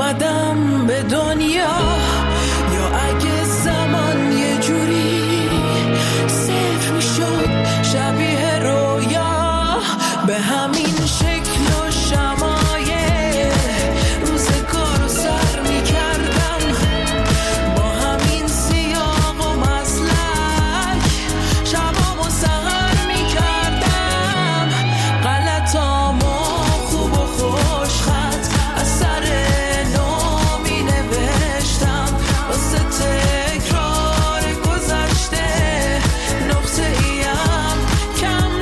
اومدم به دنیا، یا اگه زمان یه جوری صفر میشد شبیه رویا، به همین شکل و شمایه روزگار رو سر میکردم، با همین سیاق و مسلک شبامو سهر میکردم، غلطامو خوب و خوش خط از سر نو می نوشتم، واسه تکرار گذشته نقطه ایم کم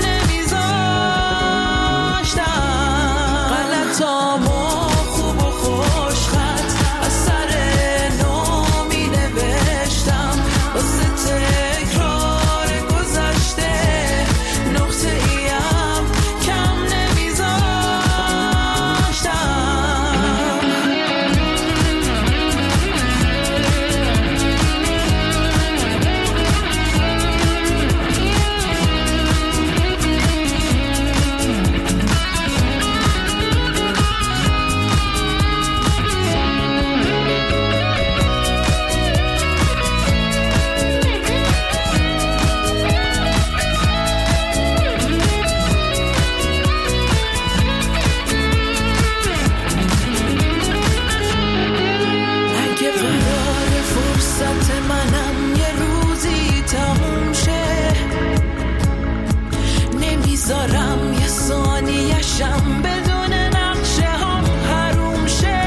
نمیذاشتم، غلطامو خوب و خوش خط از سر نو می نوشتم، واسه تکرار گذشته نقطه ایم کم نمیذاشتم. اگه قرار فرصت منم یه روزی تموم شه، نمیذارم یه ثانیه‌شم بدون نقشه هم حروم شه،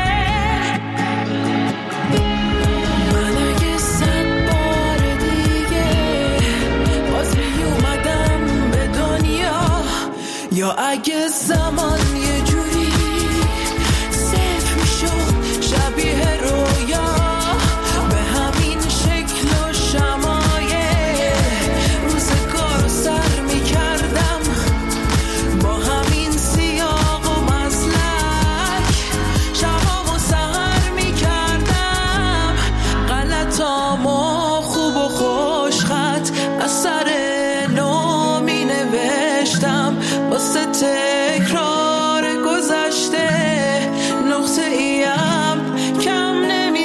من اگه 100 بار دیگه باز میومدم به دنیا، یا اگه زمان یه جوری صفر میشد شبیه رویا، به همین شکل و شمایه روزگار رو سر میکردم، با همین سیاق و مسلک شبامو سهر میکردم، غلطامو خوب و خوش خط از سر نو می نوشتم، واسه تکرار گذشته نقطه ایم کم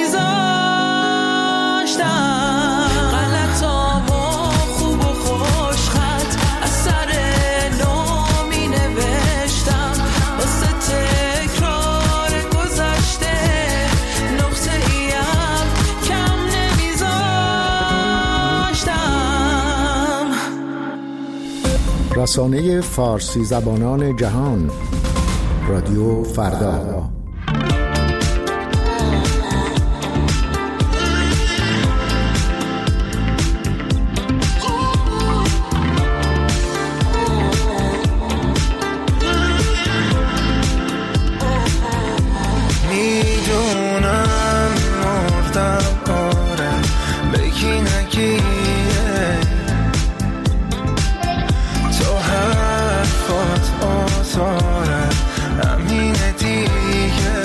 نمیذاشتم، غلطامو خوب و خوش خط از سر نو می نوشتم، واسه تکرار گذشته نقطه ایم کم نمیذاشتم. رسانه فارسی زبانان جهان، رادیو فردا. میدونم مردم آره، بگی نگیه تو حرفات آزاره، همینه دیگه،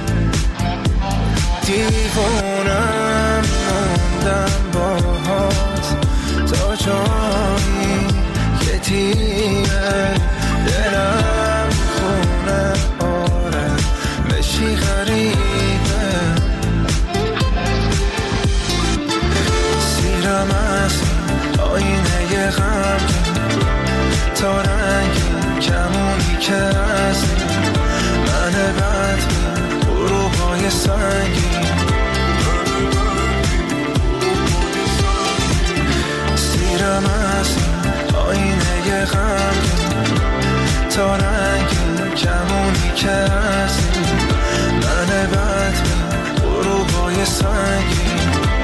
دیوونم موندم باهات تا جایی که دیگه دلم خونه آره، بشی غریبه، سیرم از آینه غم تا رنگی کمونی که از من بد به غروبای سنگی، سیرم از آینه غم تا رنگی کمونی که از من بد به غروبای سنگی.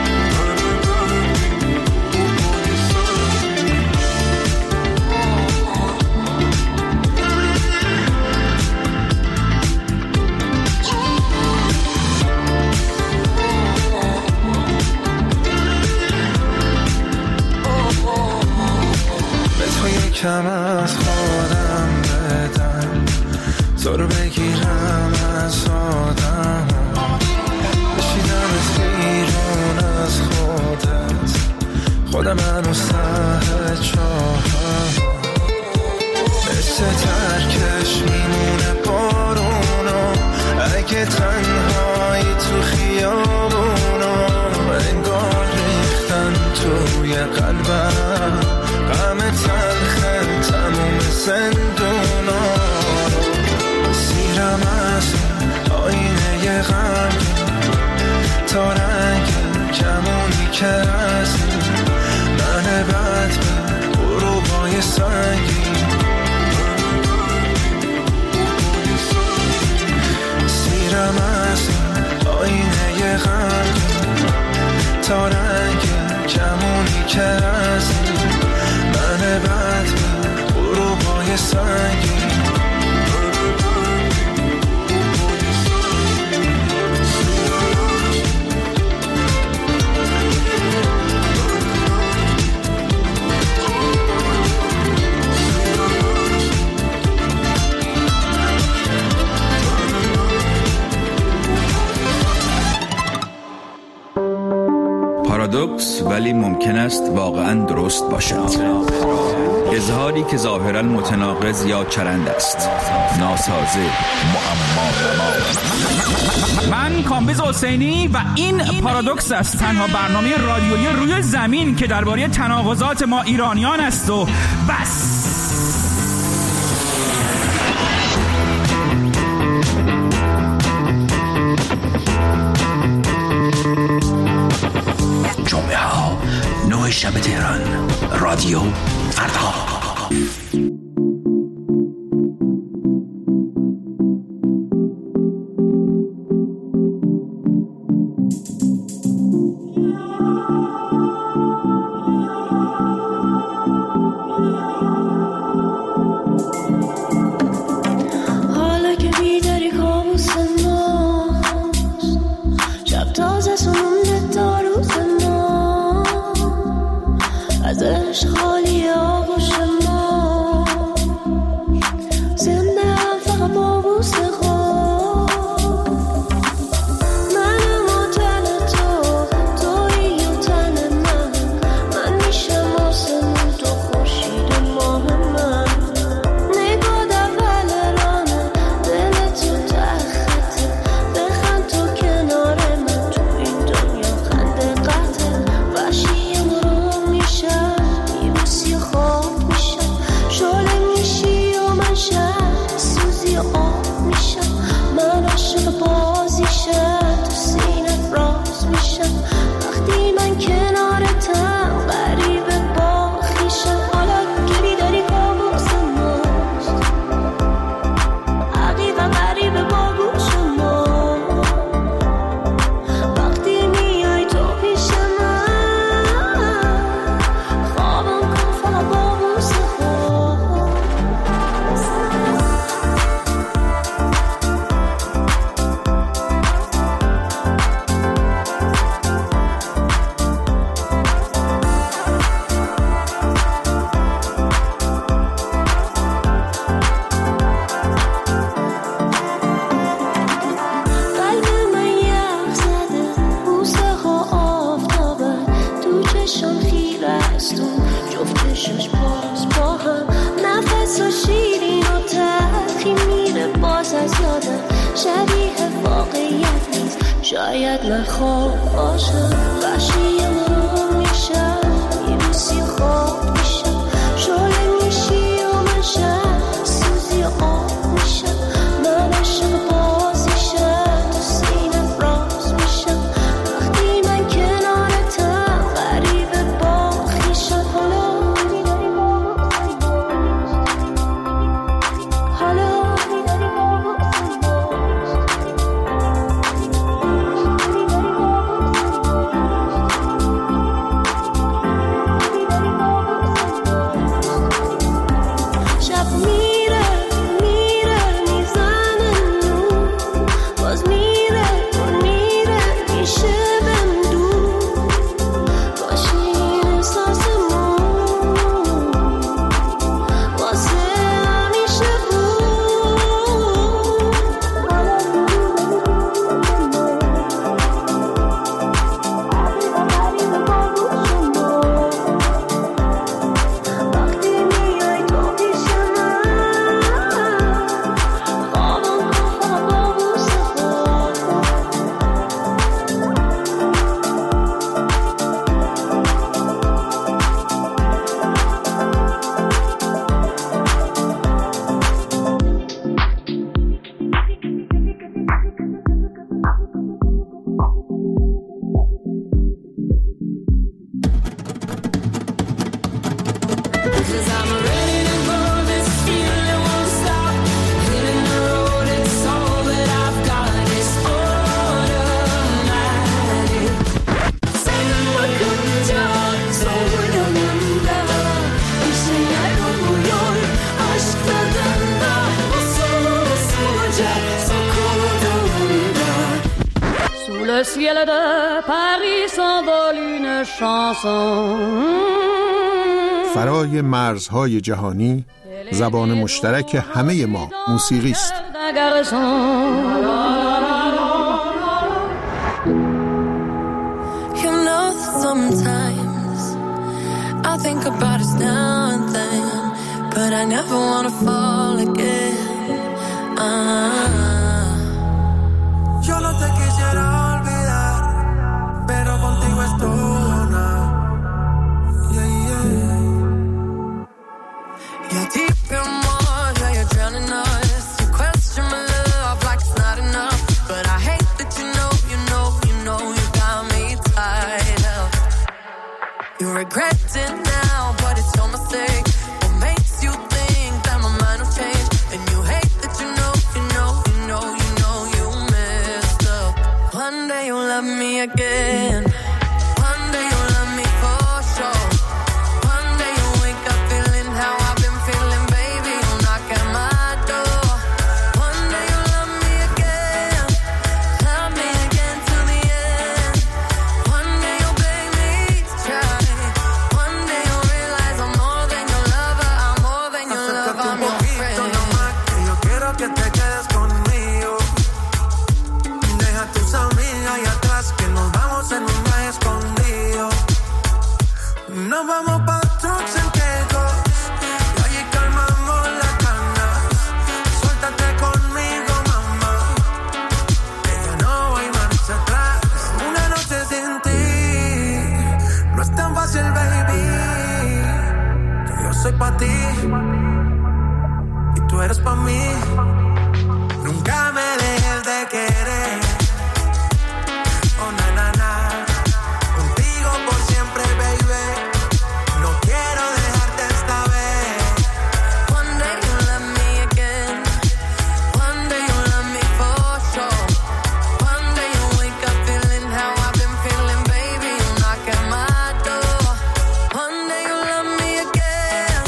کم از خودم بدم، تو رو بگیرم از آدم، بشیدم از بیرون از خودت، خودم منو سه چاهم، مثل ترکش میمونه بارونا، اگه تنها تو خیابونا انگار ریختن توی قلبم غم تلخ تموم زندونا سیرم از آینه غم تا رنگ کمونی که رسید من بد به غروبای سنگین سیرم از آینه غم تا رنگ کمونی که رسید من بد به غروبای سنگین پارادوکس ولی ممکن است واقعاً درست باشد. اظهاری که ظاهراً متناقض یا چرند است. ناسازه، معما. من کامبیز حسینی و این پارادوکس است، تنها برنامه رادیویی روی زمین که درباره تناقضات ما ایرانیان است و بس. جمعه ها 9 شب تهران، رادیو فردا. حالا که بیداری کابوس ماست، شب تازه سمونده تا روز ما، ازش خالی آغوش ما، زنده هم فقط با بوس خود. منم و تن تو، تویی و تن من میشم آسمون تو خورشید ماه من. نگاه اول رانه دل تو تخته، بخند تو کنار من تو این دنیا خنده قطعه. وحشی مرو میشم میبوسی و خواب میشم، شعله میشی و من شب سوزی و آب میشم. من عاشق بازیشم تو سینت راز میشم، وقتی من کنارتم غریبه با خویشم. حالا که بیداری کابوس ماست، عقیقا غریبه با گوش ما، وقتی میای تو پیش من خوابم کن فقط با بوس خود. قلب من یخ زده، بوسه ها آفتابه، تو چشم خیره استون جفت چشم باز با هم. نفس و شیرین و تلخی میره باز از یادم، شبیه واقعیت نیست، شاید من خواب باشم. وحشی مرو میشم میبوسی خواب میشم، شعله میشی و من شب سوزی و آب میشم. من عاشق بازیشم تو سینت راز میشم، وقتی من کنارتم غریبه با خویشم. حالا بیداری کابوس le ciel de Paris s'envole une chanson. فرای مرزهای جهانی زبان مشترک همه ما موسیقی است. You know, sometimes I think about us now and then, but I never wanna fall again. Yo no te quisiera olvidar, pero contigo es todo now. Yeah, yeah. You're deep in water, you're drowning us. You question my love like it's not enough, but I hate that you know you got me tied up. You regret it now, but it's your mistake. What makes you think that my mind will change? And you hate that you know you messed up. One day you'll love me again. One day you'll love me for sure. One day you'll wake up feeling how I've been feeling, baby. You'll knock at my door. One day you'll love me again till the end. One day you'll beg me to try. One day you'll realize I'm more than your lover. I'm more than your lover. I'm your friend. Yo quiero que te quedes conmigo. Deja tus amigas ahí atrás, que nos vamos en un viaje escondido. Nos vamos pa' trucks en Quecos y allí calmamos las ganas. Suéltate conmigo, mamá, que ya no hay marcha atrás. Una noche sin ti no es tan fácil, baby, que yo soy pa' ti y tú eres pa' mí. Nunca me dejes de querer. Oh, na, na, na. Contigo por siempre, baby. No quiero dejarte esta vez. One day you'll love me again. One day you'll love me for sure. One day you'll wake up feeling how I've been feeling, baby. You'll knock at my door. One day you'll love me again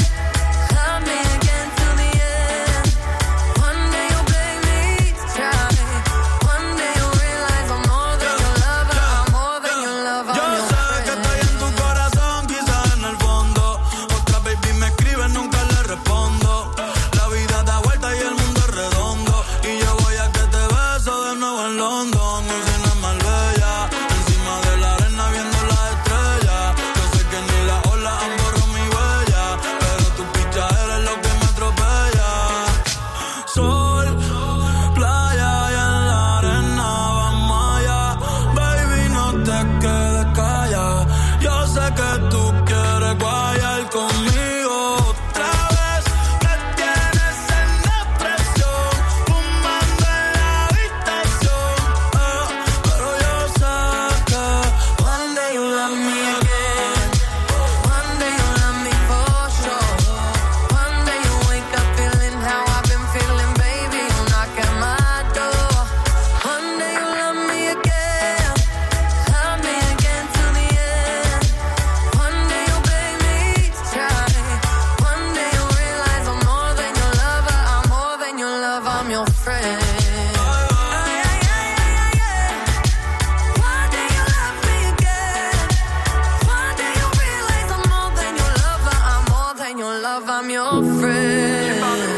till the end. One day you'll beg me to try. One day you'll realize I'm more than your lover. I'm more than your lover. Yo I'm your sé que estoy en tu corazón, quizás en el fondo. Otra baby me escribe, nunca le respondo. La vida da vuelta y el mundo es redondo. Y yo voy a que te beso de nuevo en London. Cocina más bella, encima de la arena viendo las estrellas. Yo sé que ni las olas han borrado mi huella, pero tu picha eres lo que me atropella. Sol, playa y en la arena vamos allá. Baby, no te quedes callada. Yo sé que tú quieres guayar conmigo otra vez. Me tienes en depresión, fumando en la habitación. Pero yo sé que one day you'll love me again. One day you'll love me for sure. One day you'll wake up feeling how I've been feeling, baby. You'll knock at my door. One day you'll love me again till the end. One day you'll beg me to try. One day you'll realize I'm more than your lover. I'm more than your lover. I'm your friend. One day you'll love me again. One day you'll realize I'm more than your lover. I'm more than your lover. I'm your friend.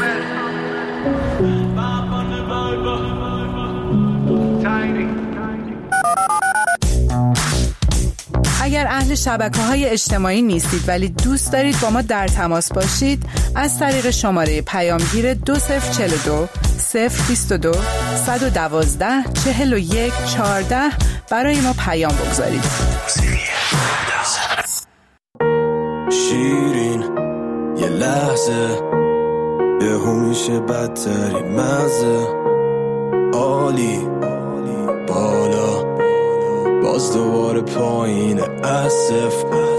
اگر اهل شبکه‌های اجتماعی نیستید ولی دوست دارید با ما در تماس باشید، از طریق شماره پیامگیر 2042 022 112 41 14 برای ما پیام بگذارید. شیرین یه لحظه یهو میشه بدترین مزه. عالی بالا باز دوباره پایین. اسف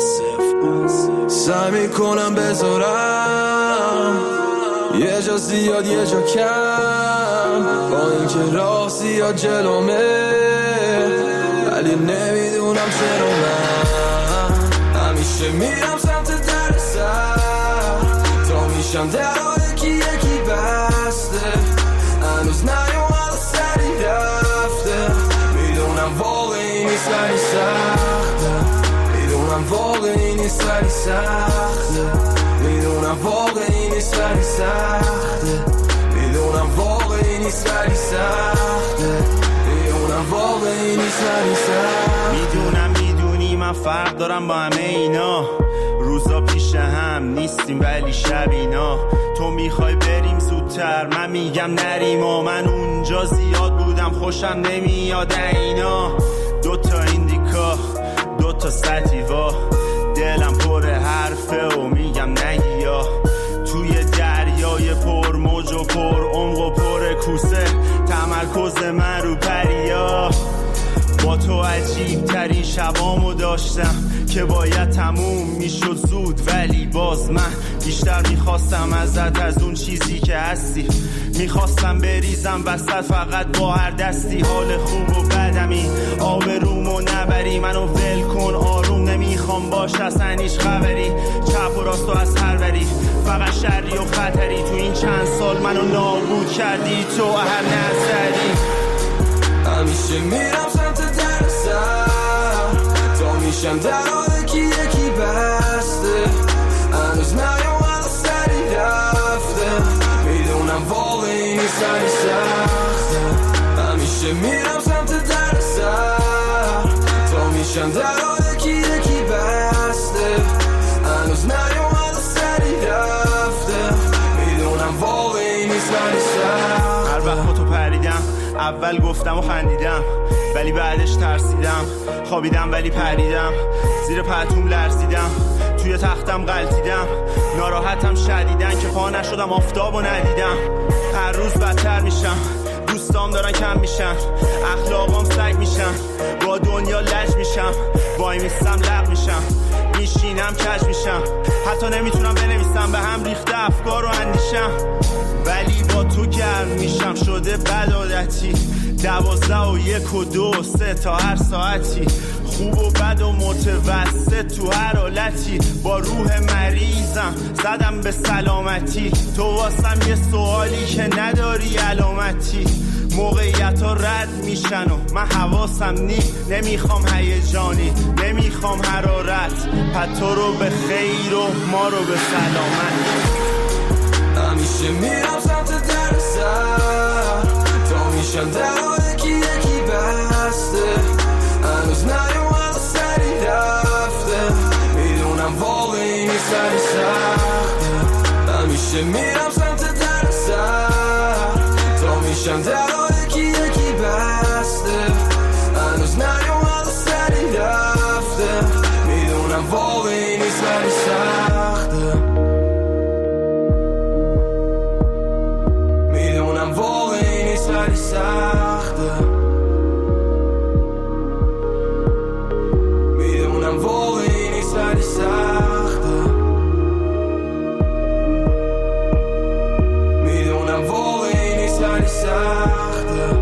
سعی میکنم بذارم یه جا زیاد یه جا کم، با اینکه راه زیاد جلومه ولی نمیدونم چرا من همیشه میرم سمت در سر تا میشم دراره که یکی بسته. هنوز نیومد سری رفته، میدونم واقعا نیست ولی سخته، میدونم واقعی نیست ولی سخته، میدونم واقعی نیست ولی سخته، میدونم واقعی نیست ولی سخته. میدونی من فرق دارم با همه اینا، روزا پیش هم نیستیم ولی شب اینا. تو میخوای بریم زودتر، من میگم نریم و من اونجا زیاد بودم خوشم نمیاد اینا. دوتا ایندیکا دوتا ستیوا، دلم پر حرفه و میگم نگیا. توی دریای پر موج و پر عمق و پر کوسه، تمرکز من رو پریا. با تو عجیب ترین شبامو داشتم که باید تموم میشد زود، ولی باز من بیشتر میخواستم ازت از اون چیزی که هستی. میخواستم بریزم وسط فقط با هر دستی، حال خوب و بدمی آبرومو نبری. منو ول کن آروم، نمیخوام باش اصلا هیچ خبری. چپ و راست و از هر وری، فقط شری و خطری. تو این چند سال منو نابود کردی تو هر نظری. همیشه میرم سمت در سر، تا میشم در حاله که یکی بسته. هنوز نیومد سری رفته، میدونم واقعی نیست ولی سخته. همیشه میرم سمت در سر، تا میشم در حاله که یکی بسته. هنوز نیومد سری رفته، میدونم واقعی نیست ولی سخته. هر وقت با تو پریدم اول گفتم و خندیدم، ولی بعدش ترسیدم. خوابیدم ولی پریدم، زیر پتوم لرزیدم، توی تختم غلطیدم. ناراحتم شدیدن که پا نشدم آفتابو ندیدم. هر روز بدتر میشم، دوستام دارن کم میشن، اخلاقام سگ میشن، با دنیا لج میشم. وای میستم لغ میشم، میشینم کج میشم، حتی نمیتونم بنویسم، به هم ریخته افکار و اندیشم. ولی با تو گرم میشم، شده بد عادتی. 12 و 1 و 2 و 3 تا هر ساعتی، خوب و بد و متوسط تو هر حالتی. با روح مریضم زدم به سلامتی، تو واسم یه سوالی که نداری علامتی. موقعیت ها رد میشن و من حواسم نمیخوام هیجانی، نمیخوام حرارت. پس تو رو به خیر و ما رو به سلامت. همیشه میرم سمت در سر، تا میشم در حاله که یکی بسته. هنوز نیومد سری رفته، میدونم واقعی نیست ولی سخته. همیشه میرم سمت در سر، تا میشم در حاله که یکی بسته. هنوز نیومد سری رفته، میدونم واقعی نیست ولی سخته. واقعی نیست ولی سخته، میدونم واقعی نیست ولی سخته، میدونم واقعی نیست ولی سخته.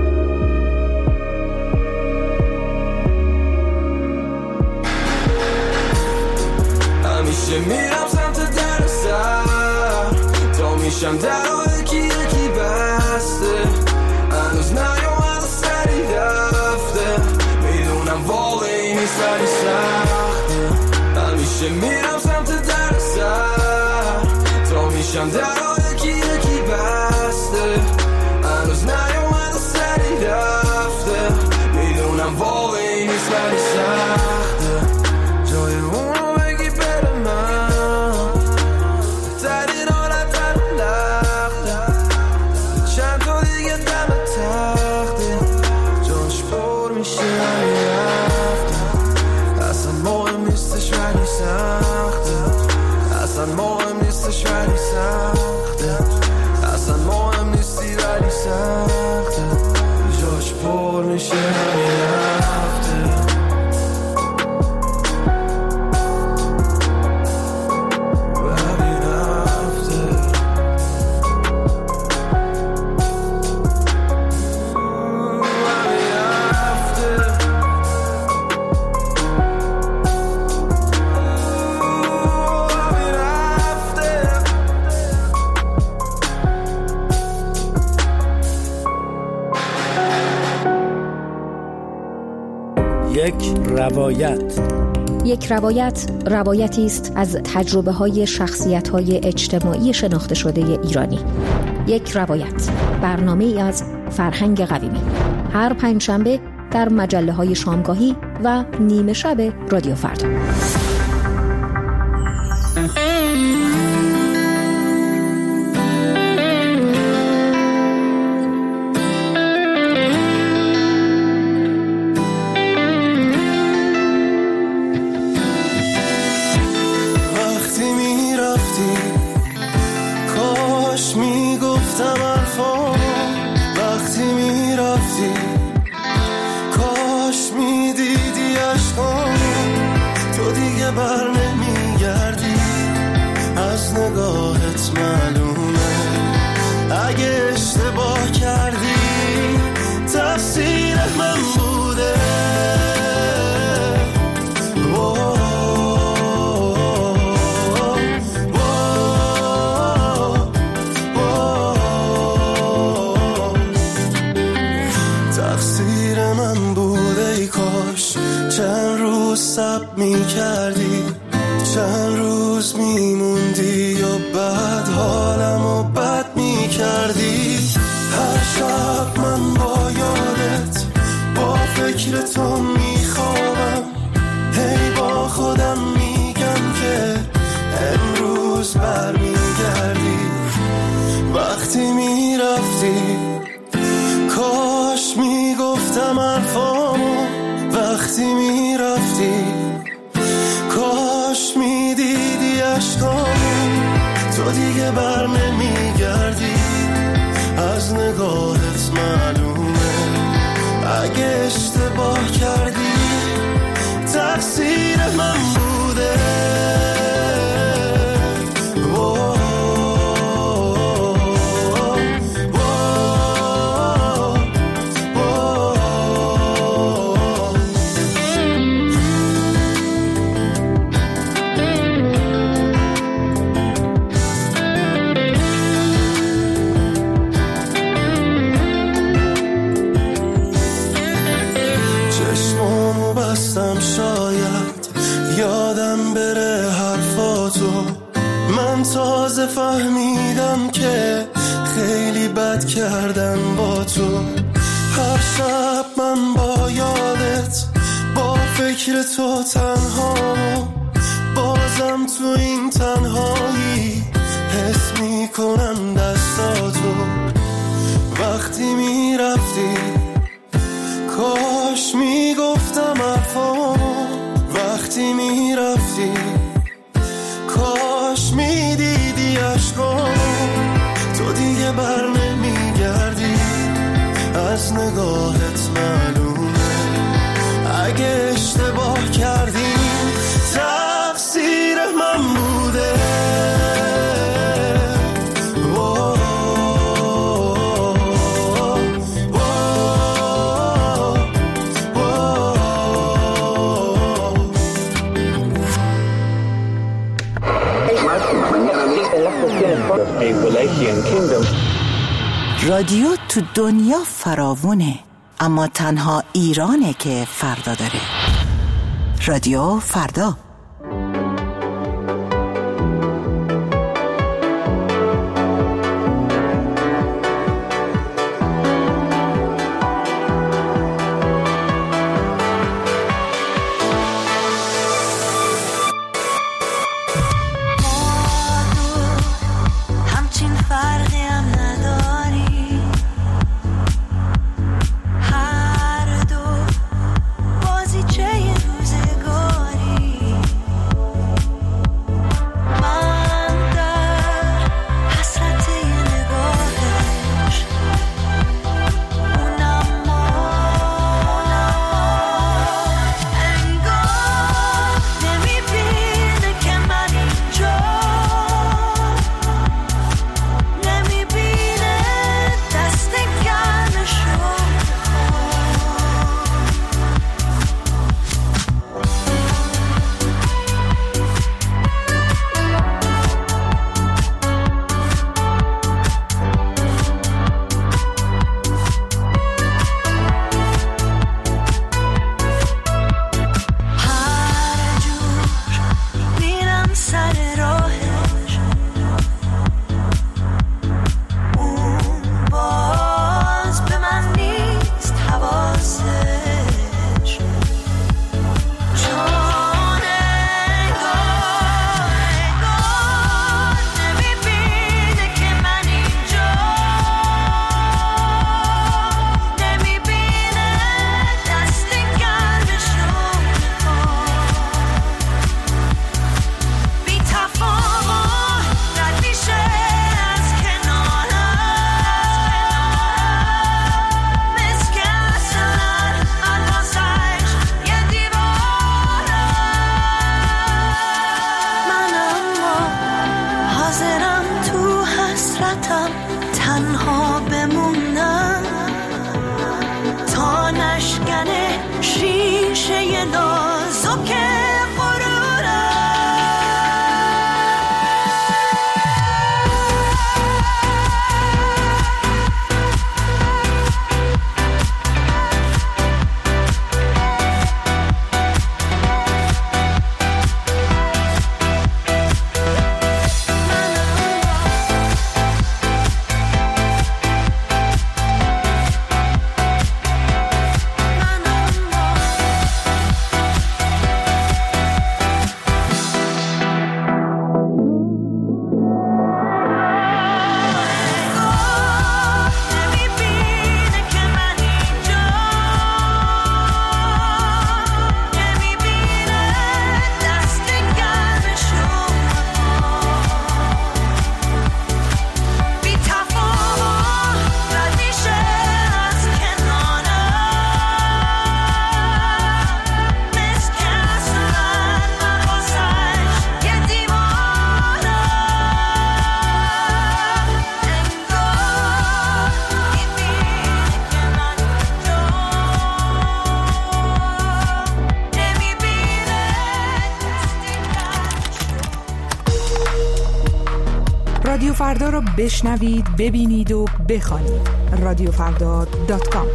همیشه میرم سمت در سر، تا میشم در حاله که یکی بسته. هنوز نیومد سری رفته، میدونم واقعی نیست ولی سخته. همیشه میرم سمت در سر، تا میشم در حاله که یکی بسته. هنوز نیومد سری رفته، میدونم واقعی نیست ولی سخته. جای اونو بگی بره من، ترین حالت لخته. چند تا دیگه دم تخته، جاش پر میشه ولی رفته. اصلا مهم نیستش ولی سخته، اصلا مهم نیستش ولی سخته، اصلا مهم نیستی ولی سخته. جاش پر میشه ولی رفته. یک روایت، یک روایت روایتی است از تجربه‌های شخصیت‌های اجتماعی شناخته شده ایرانی. یک روایت، برنامه‌ای از فرهنگ قویمی. هر پنجشنبه در مجله‌های شامگاهی و نیمه شب رادیو فردا. چند روز میموندی و بعد حالمو بد میکردی. هر شب من با یادت با فکر تو میخوابم، هی با خودم میگم که امروز برمیگردی. وقتی میرفتی کاش میگفتم حرفامو، وقتی میرفتی کاش میدیدی عشقامو. تو دیگه بر نمیگردی، از نگاهت معلومه. اگه اشتباه کردی تقصیر من بوده. تازه فهمیدم که خیلی بد کردم با تو. هر شب من با یادت با فکر تو تنهام، بازم تو این تنهایی حس میکنم دستاتو. وقتی میرفتی کاش میگفتم حرفامو، وقتی میرفتی کاش میدیدی عشقامو. تو دیگه بر نمیگردی، از نگاهت معلومه. اگه اشتباه کردیم تقصیر من بوده. رادیو تو دنیا فراوونه، اما تنها ایرانه که فردا داره. رادیو فردا. هر دو بازی چه روزگاری بمونم تا نشکنه شیشه نازک رادیو فردا رو بشنوید، ببینید و بخوانید. رادیوفردا.com.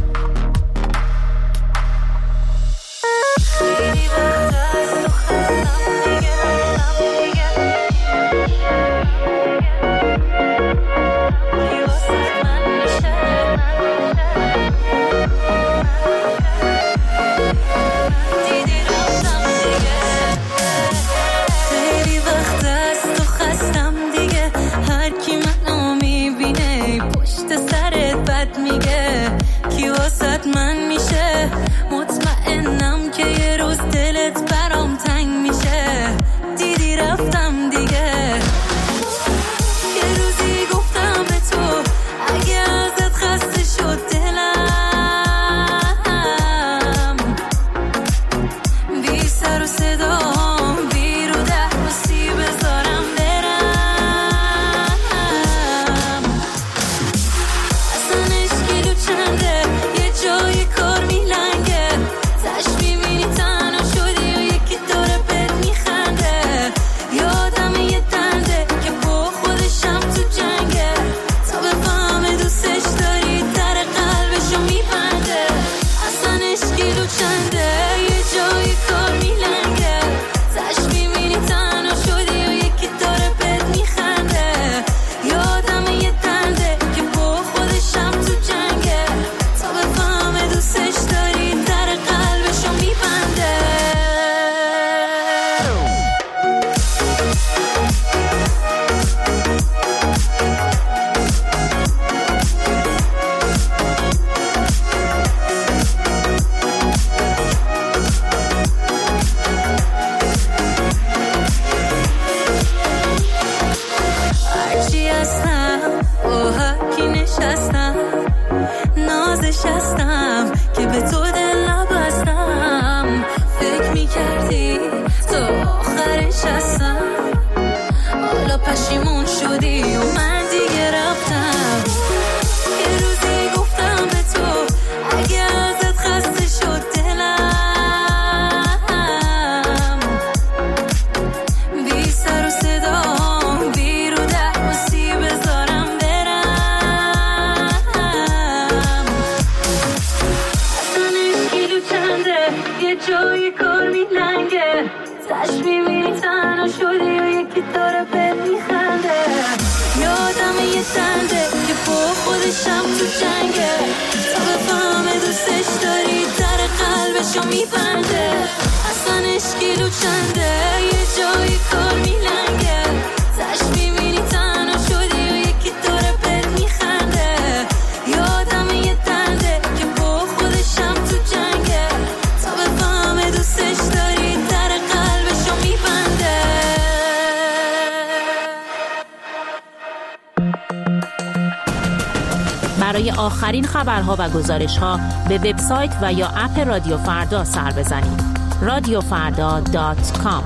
برای آخرین خبرها و گزارش‌ها به وبسایت و یا اپ رادیو فردا سر بزنید. رادیوفردا.com.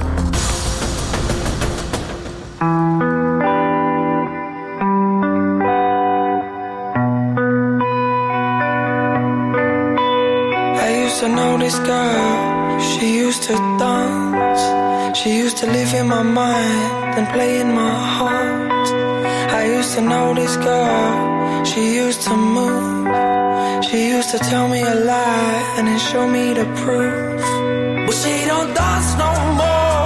to know this girl. She used to dance. She used to live in my mind and play in my heart. I used to know this girl. She used to move. She used to tell me a lie and then show me the proof. But she don't dance no more.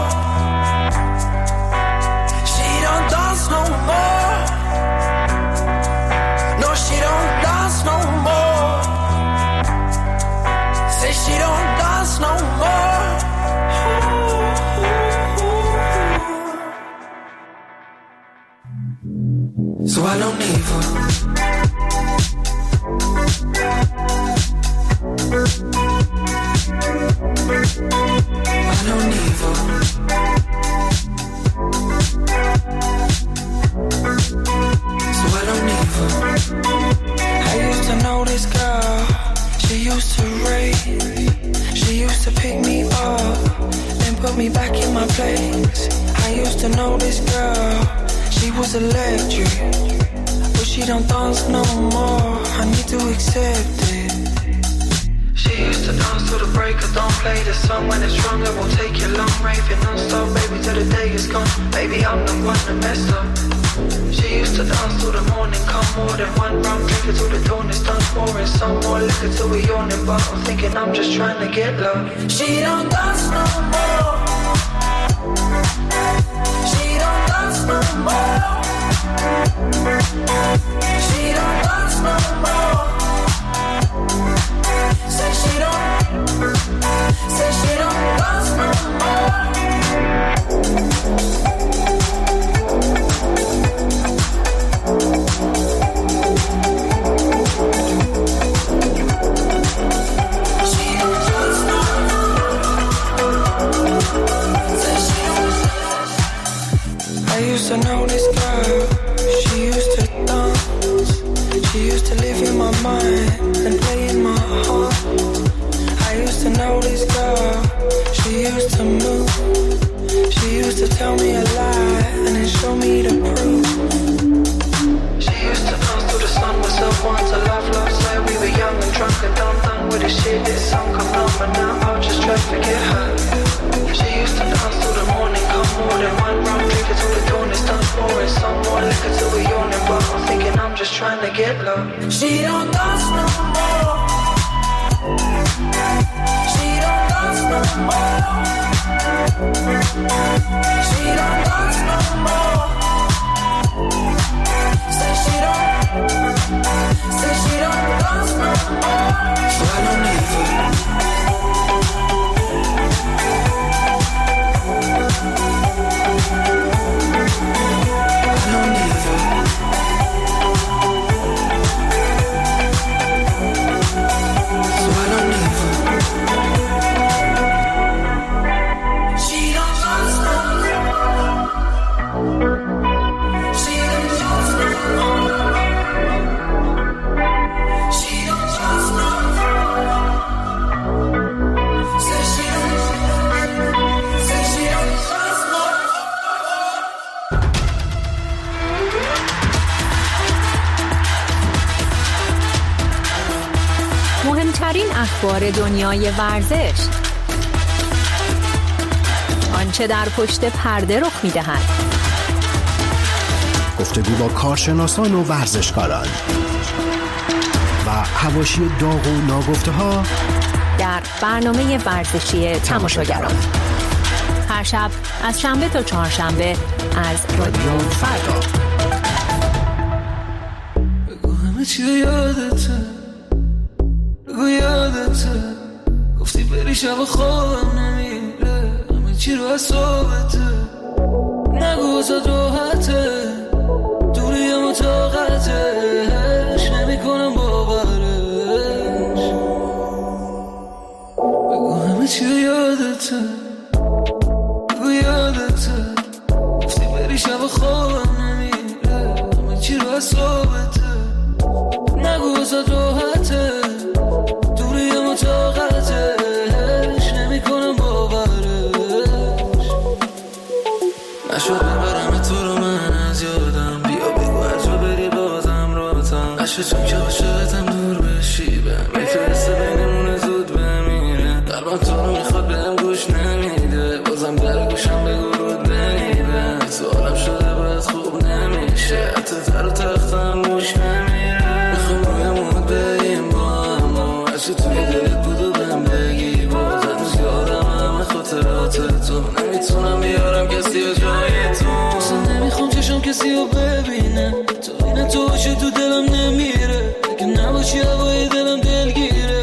She don't dance no more. No, she don't dance no more. Say she don't dance no more. So I don't need her. I don't need her. So I don't need her. I used to know this girl. She used to rave. She used to pick me up and put me back in my place. I used to know this girl. She was electric, but she don't dance no more. I need to accept it. She used to dance till the break of dawn. Play the song when it's strong, it will take you long. Raving non-stop, baby, till the day is gone. Baby, I'm the one that messed up. She used to dance till the morning come. More than one round, drink it till the dawn is done. Pouring some more liquor till we yawning, but I'm thinking I'm just trying to get love. She don't dance no more. She don't dance no more. She don't dance no more. Say she don't dance no more. She don't dance no more. Say she don't. I used to know this girl. She used to dance. She used to live in my mind and play in my heart. I used to know this girl. She used to move. She used to tell me a lie and then show me the proof. She used to dance till the sun was up. Want to laugh, say we were young and drunk and done with the shit. This song come on, but now I'll just try to forget her. She used to dance till the morning come. More than one round, drink it till the dawn is done. Pouring some more liquor till we yawning, but I'm thinking I'm just trying to get love. She don't dance no more. She don't dance no more. She don't dance no more. Say she don't dance no more. So I don't need her. I don't need her. So I don't need her. She don't dance no more. She don't dance no more. She don't dance no more. Say she don't dance no more. مهمترین اخبار دنیای ورزش، آنچه در پشت پرده رخ می‌دهد، گفتگو با کارشناسان و ورزشکاران و حواشی داغ و ناگفته‌ها در برنامه ورزشی تماشاگران. هر شب از شنبه تا چهارشنبه از رادیو فردا. بگو همه چی یادته، بگو یادته، گفتی بری شب خوابم نمیره، همه چی رو از صحبته، نگو بزاد راحته، دوریم و طاقتش نمی کنم باورش. بگو همه چی یادته، بگو یادته، گفتی بری شب خوابم نمیره، همه چی رو از صحبته، نگو بزاد راحته، دوریم و طاقتش نمی کنم باورش. نشد ببرم تو رو من از یادم، بیا بگو هر جا بری بازم رابطم، نشد چون که عاشقتم دور بشی، بهم میفرسته بینمون زود بمیرم. سر و تختم روش نمیره. میخوام روی مود بریم با هم و عشق توی دلت بود و بهم بگی باز. هنوز یادم همه خاطرات تو، نمیتونم بیارم کسی و جای تو. اصلا نمیخوام چشم کسی رو ببینه، تو اینه تو باشه تو دلم نمیره. اگه نباشی هوای دلم دلگیره.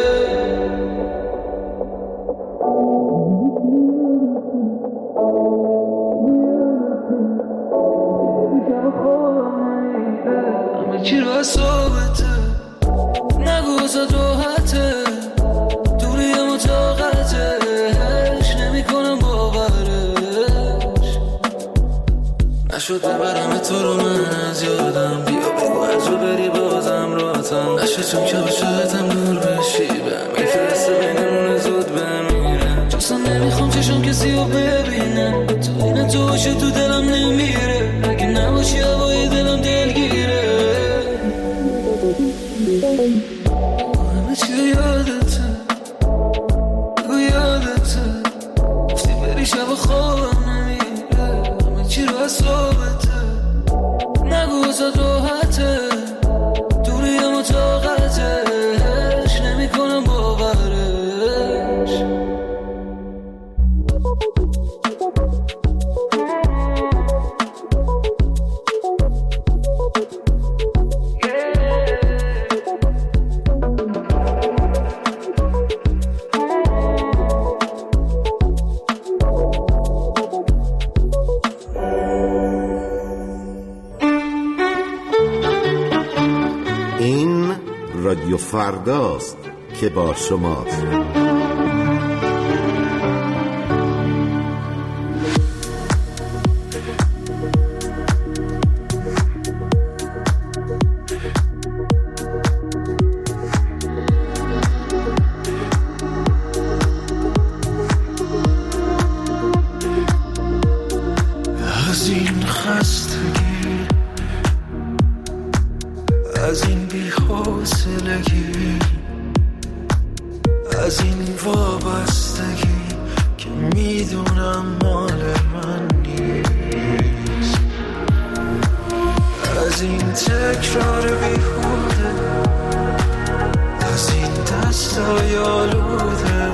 همه چی رو اصابته، نگو ازت راحته، دوری هم و طاقتش نمی کنم باورش. نشد ببرم تو رو من از یادم، بیا بگو از رو بری بازم راتم. نشد چون که باشدتم دور بشی، بهم میفرسته بینمون زود بمیرم. چون نمیخوام چشم کسی رو ببینم، تو اینه تو باشه تو دلم نمیره. اگه نباشی هوای دلم دلگیره. همه چی یادته، بگو یادته، گفتی بری شب خوابم نمیره. همه چی رو اصابته، نگو ازت راحته، دوری هم و طاقتش نمی کنم باورش. این رادیو فرداست که با شماست. از این خستگی، از این بی‌حوصلگی، از این وابستگی که میدونم مال من نیست، از این تکرار بیهوده، از این دستای آلوده،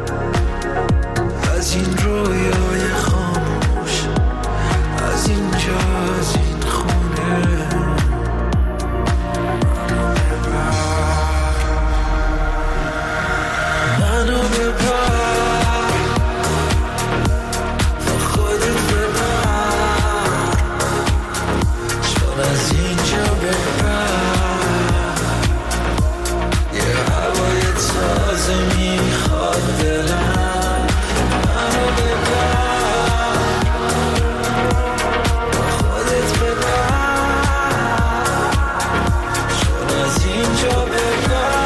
از این رویای خاموش، از اینجا، از این خونه. منو ببر، با خودت ببر، چون از اینجا ببر. یه هوای تازه میخواد دلم. منو ببر، با خودت ببر، چون از اینجا ببر.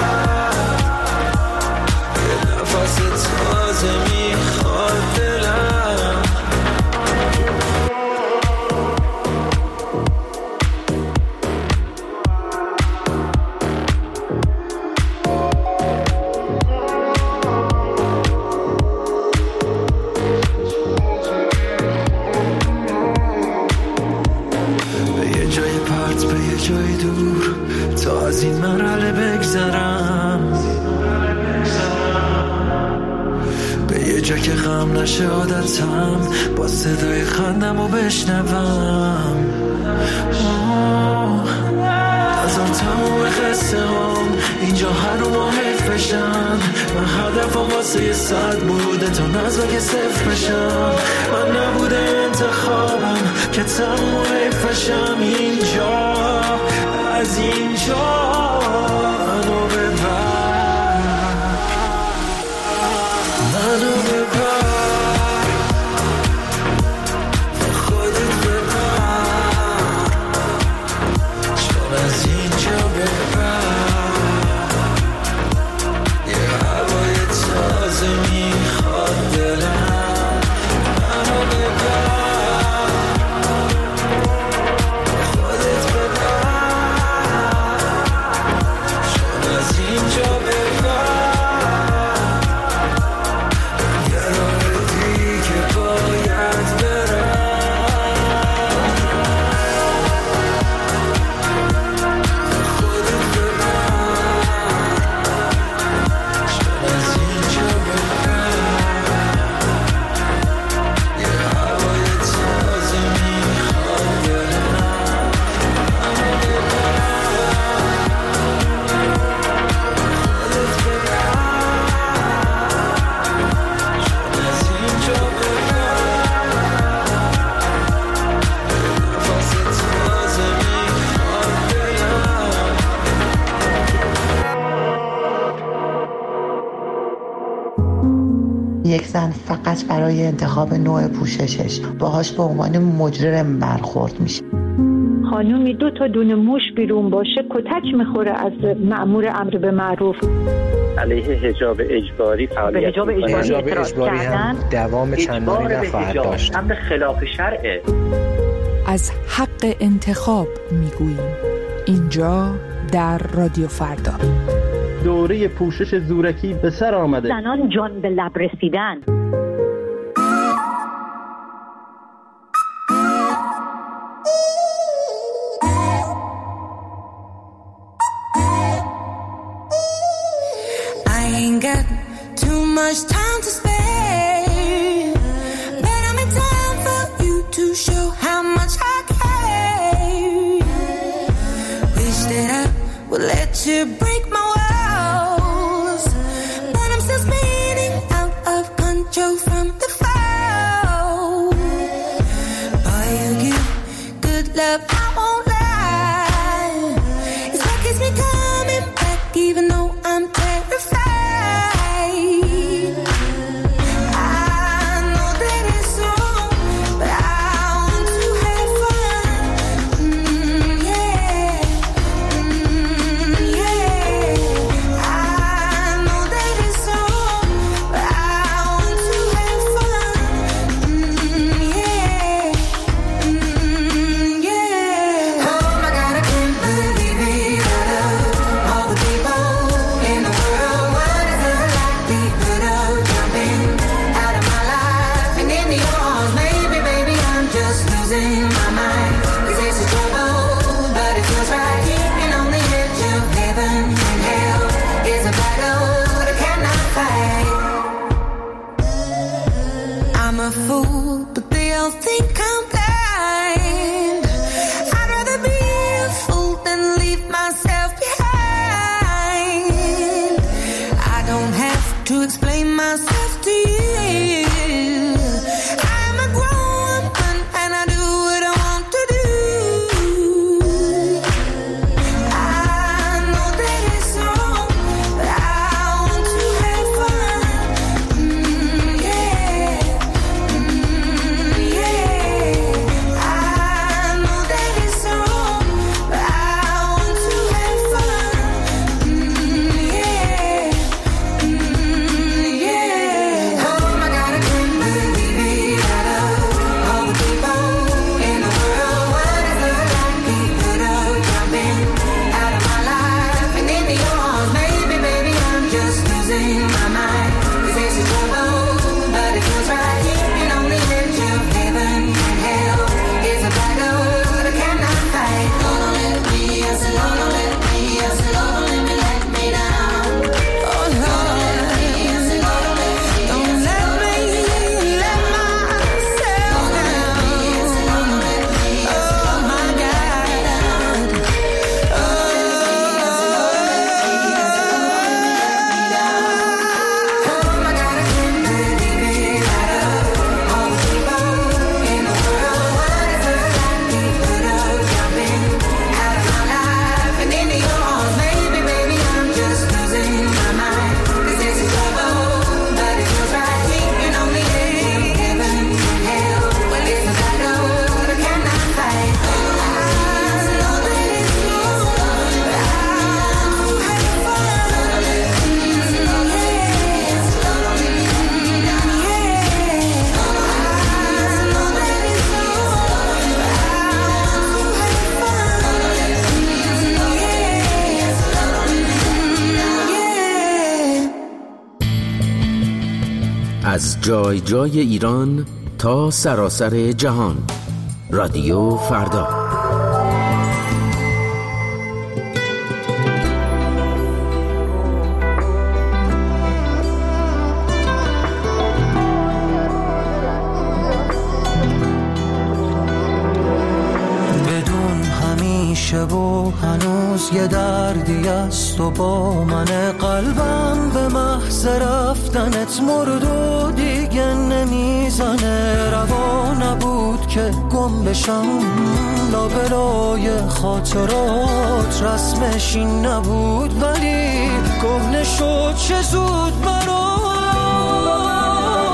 تازه میخواد دلم. به یه جای پرت، به یه جای دور، تا از این مرحله بگذرم. یه جا که غم نشه عادتم، با صدای خندم رو بشنوم. از آن تموم قصه هم اینجا هر ماه حیف بشن. من هدفم واسه یه صد بوده تا نزد که صفر بشم. من نبوده انتخابم که تموم حیف بشم. اینجا، از اینجا منو ببر، منو ببر، با خودت ببر، چون از اینجا ببر. یه هوای تازه میخواد دلم. منو ببر، با خودت ببر، چون از اینجا ببر. یک زن فقط برای انتخاب نوع پوششش باهاش به عنوان مجرم برخورد میشه. خانومی 2 تا دونه موش بیرون باشه کتک میخوره از مأمور امر به معروف. علیه حجاب اجباری فعالیت حجاب اجباری هم دوام چندانی نخواهد داشت. امر خلاف شرعه. از حق انتخاب میگوییم اینجا در رادیو فردا. دوره پوشش زورکی به سر آمده. زنان جان به لب رسیدن. Much time to spare, but I'm in time for you to show how much I care. Wish that I would let you break my walls, but I'm still spinning out of control from the fall. Boy, you give good love, I won't lie. It's what keeps me coming back, even though I'm terrified. از جای جای ایران تا سراسر جهان. رادیو فردا. بدون همیشه و هنوز یه دردی است و با من قلبم به محض رفتنت مرد و دیگه نمیزنه. روا نبود که گم بشم لابلای خاطرات، رسمش این نبود ولی کهنه شد چه زود برام.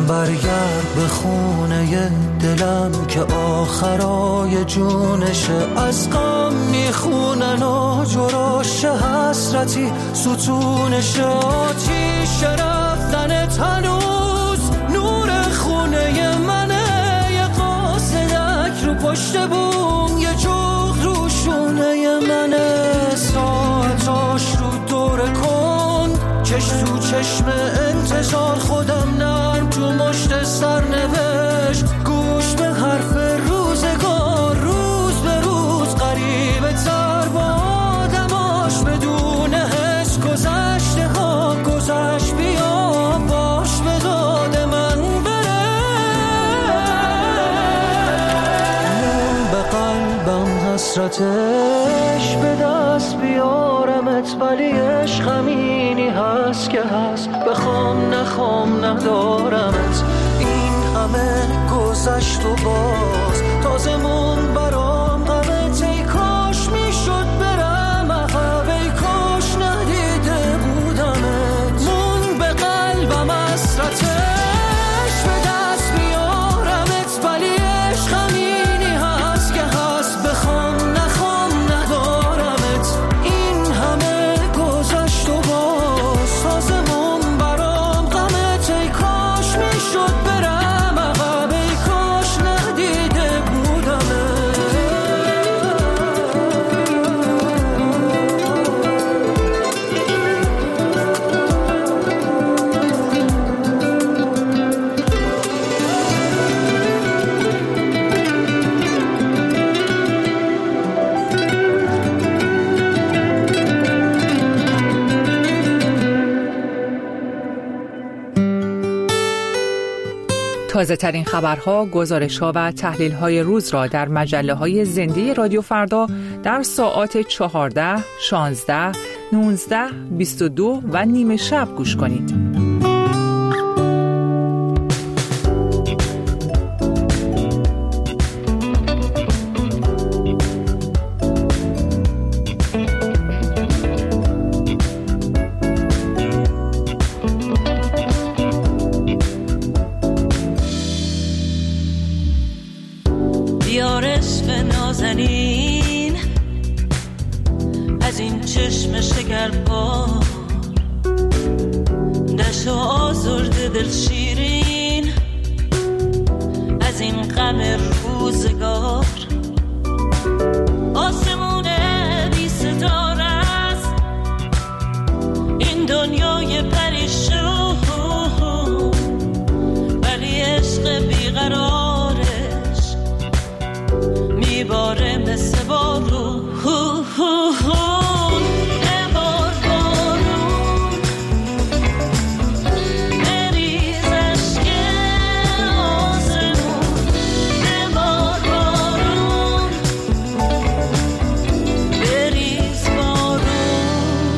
برگرد به خونه دلم که آخرای جونشه، از غم میخونن آجراشه، حسرتی ستونشه، آتیش رفتنت هنوز نور خونه منه، یه قاصدک رو پشت بوم، یه جغد رو شونه منه، ساعتاش رو دوره کن، چشم تو چشم انتظار، خودم نرم تو مشت سرنوشت، گوش به حرف روزگار، روز به روز غریبه تر با آدماش، بدون حس گذشته ها گذشت، بیا باش به داد من بره، من به قلبم حسرتش به دست بیارمت، ولی عشق همینی هست که هست، بخوام نخوام ندارمت، این همه گذشت و باز تازه مون برام غمت، ای کاش میشد برم عقب، ای کاش ندیده بودمت، مون به قلبم حسرتش به دست بیارمت، ولی عشق همینی هست که هست، بخوام نخوام ندارمت، این همه گذشت و باز تازه مون برام غمت، ای کاش میشد برم عقب، ای کاش ندیده بودمت. تازه ترین خبرها، گزارش‌ها و تحلیل‌های روز را در مجله‌های زنده رادیو فردا در ساعات 14، 16، 19، 22 و نیمه شب گوش کنید. نازنین از این چشم شکربار، دشت و آزرده دل شیرین از این غم روزگار، آسمون بی ستاره است این دنیای پریشون، ولی عشق بیقرارش میباره مثل بارون، ببار بارون، بریز عشق آسمون، ببار بارون، بریز بارون،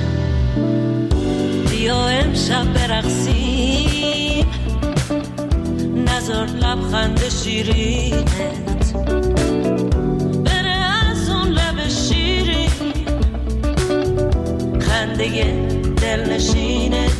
بیا امشب برقصیم، نذار لبخند شیرینت بره از اون لب شیرین، خنده دلنشینت